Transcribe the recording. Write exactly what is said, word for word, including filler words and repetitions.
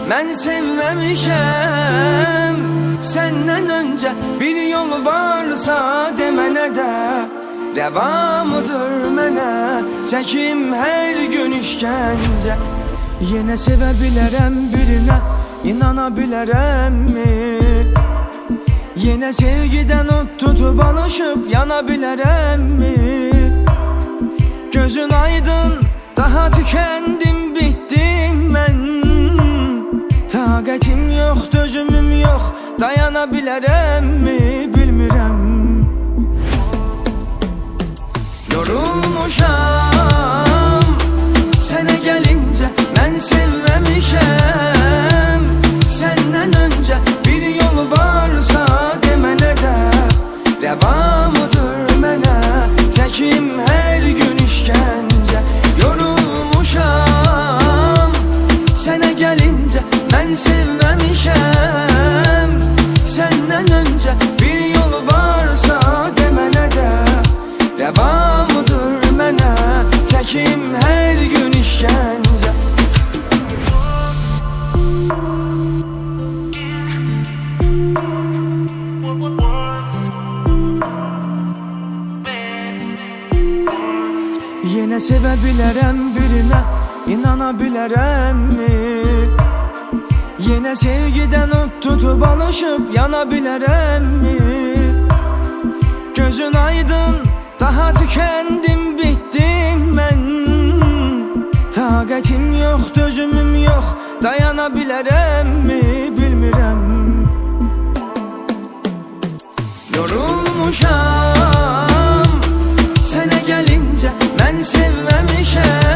mən sevməmişəm. Səndən öncə bir yol varsa demənə də rəvamıdır mənə çəkim hər gün işgəncə. Yenə sevə bilərəm birinə, inana bilərəmmi? Yenə sevgidən od tutub alışıb yana bilərəmmi? Gözün aydın, daha tükəndim, bitdim mən. Taqətim yox, dözümüm yox, dayana bilərəmmi? Bilmirəm. Yorulmuşam sənə gəlincə, mən sevməmişəm. Səndən öncə bir yol varsa demənə də rəvamıdır mənə çəkim hər gün işgəncə. Yorulmuşam sənə gəlincə, mən sevməmişəm. Səndən öncə bir yol varsa demənə də rəvamıdır mənə çəkim hər gün işgəncə. Yenə sevə bilərəm birinə, inana bilərəmmi? Yenə sevgidən od tutub alışıb yana bilərəmmi? Gözün aydın, daha tükəndim, bitdim mən. Taqətim yox, dözümüm yox, dayana bilərəmmi? Bilmirəm. Yorulmuşam sənə gəlincə, mən sevməmişəm.